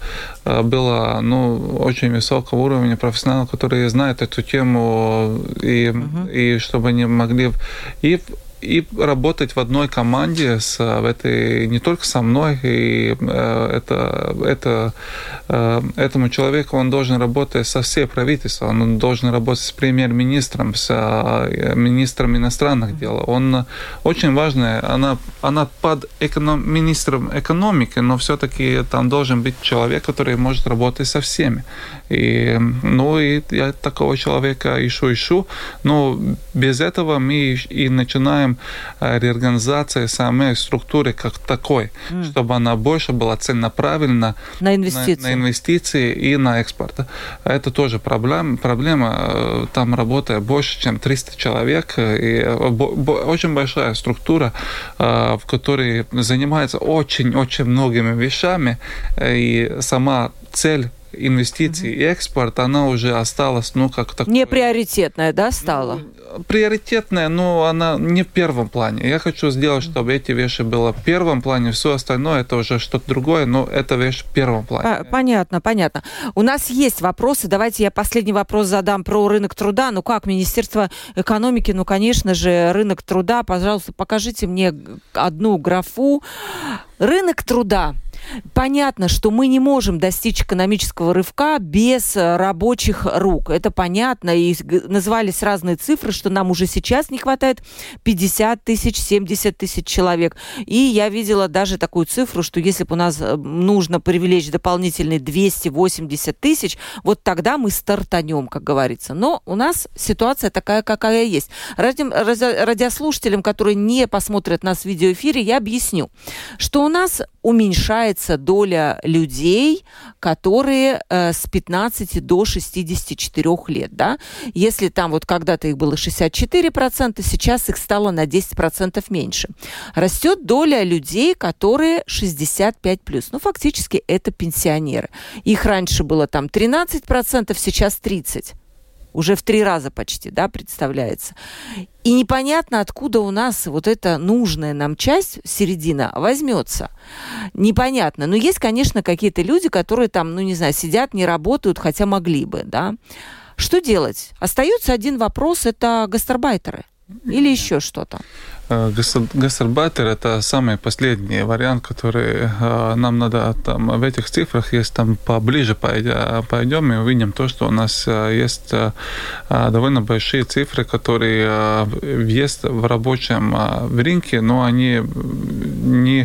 C: было, ну, очень высокого уровня профессионалов, которые знают эту тему, и, uh-huh. и чтобы они могли и, и работать в одной команде с в этой, не только со мной, и э, это, это, э, этому человеку он должен работать со всей правительством, он должен работать с премьер-министром, с э, министром иностранных дел. Он очень важный, она, она под эконом, министром экономики, но все-таки там должен быть человек, который может работать со всеми. И, ну, и я такого человека ищу-ищу, но без этого мы и начинаем реорганизация самой структуры как такой, mm. чтобы она больше была целенаправлена
B: на инвестиции.
C: На, на инвестиции и на экспорт. Это тоже проблема. проблема. Там работает больше, чем триста человек, и очень большая структура, в которой занимается очень-очень многими вещами, и сама цель инвестиции mm-hmm. и экспорт, она уже осталась, ну, как такое...
B: Не приоритетная, да, стала?
C: Ну, приоритетная, но она не в первом плане. Я хочу сделать, чтобы эти вещи было в первом плане, все остальное это уже что-то другое, но эта вещь в первом плане.
B: Понятно, понятно. У нас есть вопросы. Давайте я последний вопрос задам про рынок труда. Ну как, Министерство экономики, ну, конечно же, рынок труда. Пожалуйста, покажите мне одну графу. Рынок труда. Понятно, что мы не можем достичь экономического рывка без рабочих рук. Это понятно. И назывались разные цифры, что нам уже сейчас не хватает пятьдесят тысяч, семьдесят тысяч человек. И я видела даже такую цифру, что если бы у нас нужно привлечь дополнительные двести восемьдесят тысяч, вот тогда мы стартанем, как говорится. Но у нас ситуация такая, какая есть. Ради, радиослушателям, которые не посмотрят нас в видеоэфире, я объясню, что у нас уменьшается доля людей, которые э, с пятнадцати до шестидесяти четырёх лет, да. Если там вот когда-то их было шестьдесят четыре процента, сейчас их стало на десять процентов меньше. Растет доля людей, которые шестьдесят пять плюс. Ну, фактически это пенсионеры. Их раньше было там тринадцать процентов, сейчас тридцать процентов. Уже в три раза почти, да, представляется. И непонятно, откуда у нас вот эта нужная нам часть, середина, возьмется. Непонятно. Но есть, конечно, какие-то люди, которые там, ну, не знаю, сидят, не работают, хотя могли бы, да. Что делать? Остается один вопрос, это гастарбайтеры. Или еще что-то?
C: Гастарбайтер – это самый последний вариант, который нам надо там, в этих цифрах, если там поближе пойдем и увидим то, что у нас есть довольно большие цифры, которые есть в рабочем рынке, но они не,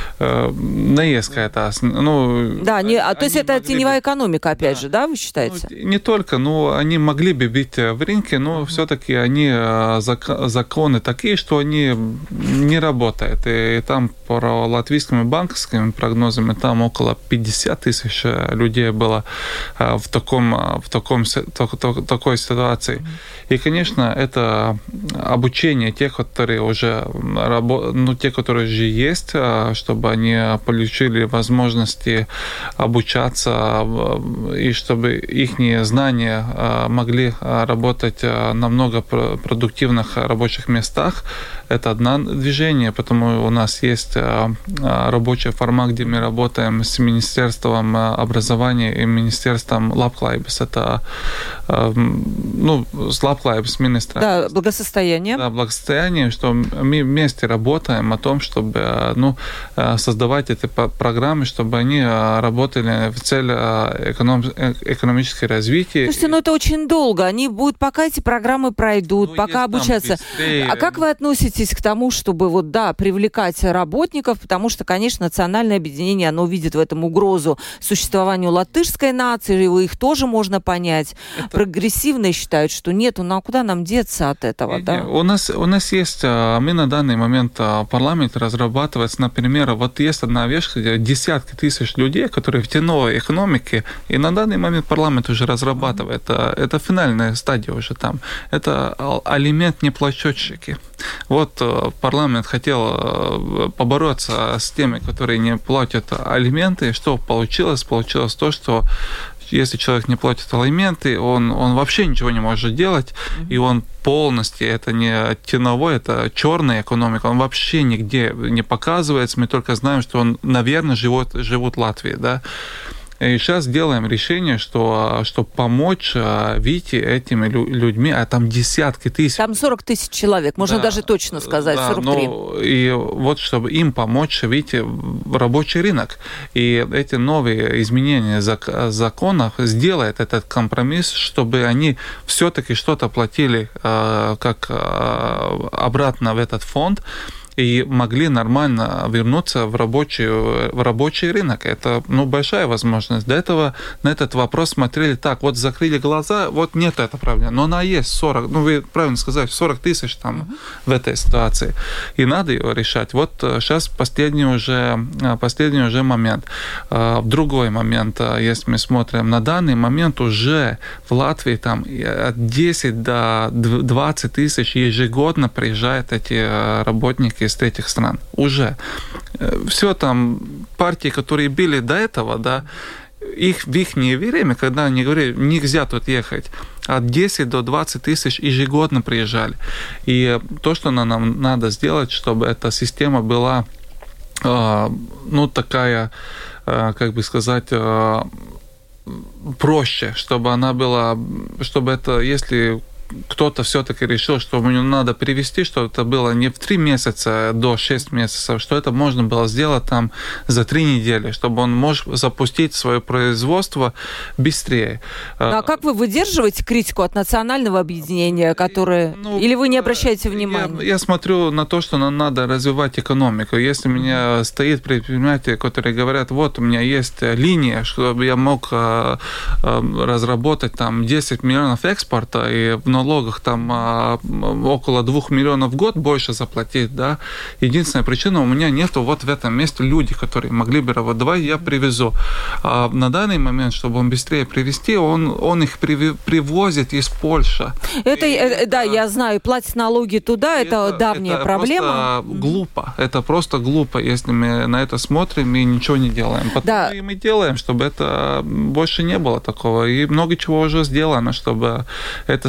C: не есть какая-то... Ну,
B: да, не, а то есть это теневая
C: бы,
B: экономика, опять
C: да,
B: же, да, вы считаете?
C: Ну, не только, но они могли бы быть в рынке, но uh-huh. все-таки они, законы такие, что они не работают. И, и там по латвийским и банковским прогнозам, там около пятьдесят тысяч людей было в, таком, в таком, такой ситуации. Uh-huh. И, конечно, это обучение тех, которые уже работают, ну, те, которые уже есть, чтобы они получили возможности обучаться, и чтобы их знания могли работать на много продуктивных рабочих местах. Это одно движение, потому у нас есть рабочий формат, где мы работаем с Министерством образования и Министерством Labklājības. Это, ну, с Labklājības министром.
B: Да, благосостояние.
C: Да, благосостояние, что мы вместе работаем о том, чтобы, ну, создавать эти программы, чтобы они работали в цель эконом, экономического развития.
B: Слушайте, ну это очень долго. Они будут, пока эти программы пройдут, ну, пока обучаться. Быстрее. А как вы относитесь к тому, чтобы вот, да, привлекать работников, потому что, конечно, национальное объединение, оно видит в этом угрозу существованию латышской нации, их тоже можно понять. Это... Прогрессивные считают, что нет, ну а куда нам деться от этого?
C: Не,
B: да?
C: не. У нас, у нас есть, мы на данный момент парламент разрабатывается, например, вот есть одна вещь, где десятки тысяч людей, которые в теневой экономике, и на данный момент парламент уже разрабатывает, это, это финальная стадия уже там, это алимент неплательщики. Вот парламент хотел побороться с теми, которые не платят алименты. Что получилось? Получилось то, что если человек не платит алименты, он, он вообще ничего не может делать, mm-hmm. и он полностью, это не теневой, это черная экономика, он вообще нигде не показывается, мы только знаем, что он, наверное, живет, живут в Латвии, да. И сейчас делаем решение, что, что помочь Вите этими людьми, а там десятки тысяч.
B: Там сорок тысяч человек, можно да, даже точно сказать, да, сорок три.
C: Ну, и вот чтобы им помочь выйти в рабочий рынок. И эти новые изменения законов сделают этот компромисс, чтобы они все-таки что-то платили как обратно в этот фонд, и могли нормально вернуться в рабочий, в рабочий рынок. Это, ну, большая возможность. До этого на этот вопрос смотрели так, вот закрыли глаза, вот нет этой проблемы, но она есть сорок, ну, вы правильно сказали, сорок тысяч там uh-huh. в этой ситуации. И надо его решать. Вот сейчас последний уже, последний уже момент. Другой момент, если мы смотрим, на данный момент уже в Латвии там от десяти до двадцати тысяч ежегодно приезжают эти работники из третьих стран. Уже. Все там партии, которые были до этого, да, их в их время, когда они говорили, нельзя тут ехать, от десяти до двадцати тысяч ежегодно приезжали. И то, что нам надо сделать, чтобы эта система была, ну, такая, как бы сказать, проще, чтобы она была, чтобы это, если кто-то все-таки решил, что ему надо привести, что это было не в три месяца до шести месяцев, что это можно было сделать там за три недели, чтобы он мог запустить свое производство быстрее.
B: Ну, а как вы выдерживаете критику от национального объединения, которое... Ну, или вы не обращаете внимания?
C: Я, я смотрю на то, что нам надо развивать экономику. Если у меня стоит предприниматели, которые говорят, вот у меня есть линия, чтобы я мог э, э, разработать там десять миллионов экспорта и в налогах там а, около двух миллионов в год больше заплатить, да. Единственная причина, у меня нету вот в этом месте людей, которые могли бы работать. Давай я привезу. А на данный момент, чтобы он быстрее привезти, он, он их приви, привозит из Польши.
B: Это, и, э, да, это, я знаю, платить налоги туда, это, это давняя
C: это
B: проблема.
C: Это глупо. Это просто глупо, если мы на это смотрим и ничего не делаем. Потому да. и мы делаем, чтобы это больше не было такого. И много чего уже сделано, чтобы это сократить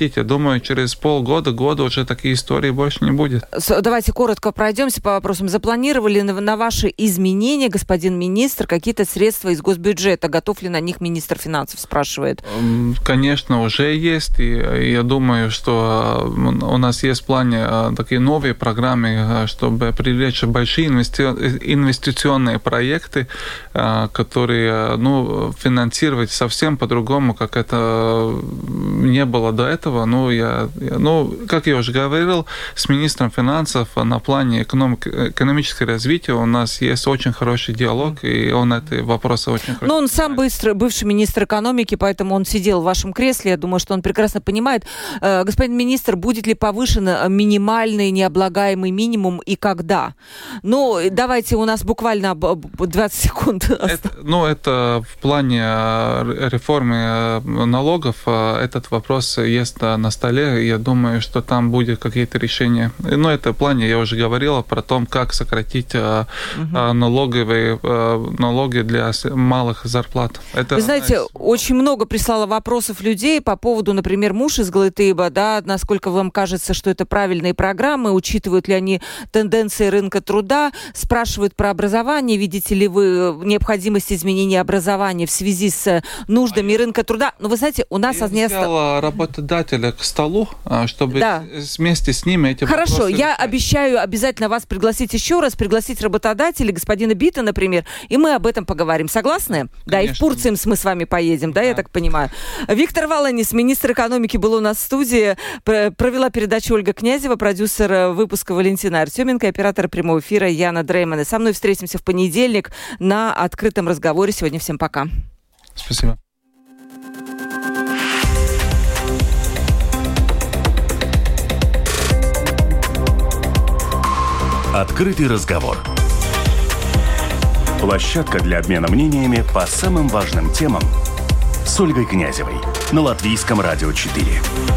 C: сократить. Я думаю, через полгода, года уже такие истории больше не будет.
B: Давайте коротко пройдемся по вопросам. Запланировали на, на ваши изменения, господин министр, какие-то средства из госбюджета? Готов ли на них министр финансов, спрашивает?
C: Конечно, уже есть. И я думаю, что у нас есть в плане такие новые программы, чтобы привлечь большие инвестиционные проекты, которые, ну, финансировать совсем по-другому, как это не было до этого. Ну, я, ну, как я уже говорил, с министром финансов на плане экономик, экономического развития у нас есть очень хороший диалог, и он эти вопросы очень хорошо.
B: Ну, он сам быстро, бывший министр экономики, поэтому он сидел в вашем кресле. Я думаю, что он прекрасно понимает. Господин министр, будет ли повышен минимальный необлагаемый минимум и когда? Ну, давайте, у нас буквально двадцать секунд.
C: Это, ну, это в плане реформы налогов, этот вопрос есть на столе. Я думаю, что там будет какие-то решения. Ну, это в плане, я уже говорила про то, как сократить угу. налоговые налоги для малых зарплат. Это...
B: Вы знаете, очень много прислало вопросов людей по поводу, например, муж из Глытыба, да, насколько вам кажется, что это правильные программы, учитывают ли они тенденции рынка труда, спрашивают про образование, видите ли вы необходимость изменения образования в связи с нуждами а рынка труда. Но вы знаете, у нас...
C: Я
B: не
C: взяла работодателя к столу, чтобы
B: да.
C: вместе с ними эти
B: Хорошо,
C: вопросы...
B: я решать. Обещаю обязательно вас пригласить еще раз, пригласить работодателя, господина Бита, например, и мы об этом поговорим. Согласны? Конечно. Да, и в Турцию мы с вами поедем, да, да, я так понимаю. Виктор Валенис, министр экономики, был у нас в студии. Провела передачу Ольга Князева, продюсер выпуска Валентина Артеменко, оператор прямого эфира Яна Дрейман. Со мной встретимся в понедельник на открытом разговоре. Сегодня всем пока.
C: Спасибо.
A: Открытый разговор. Площадка для обмена мнениями по самым важным темам с Ольгой Князевой на Латвийском радио четыре.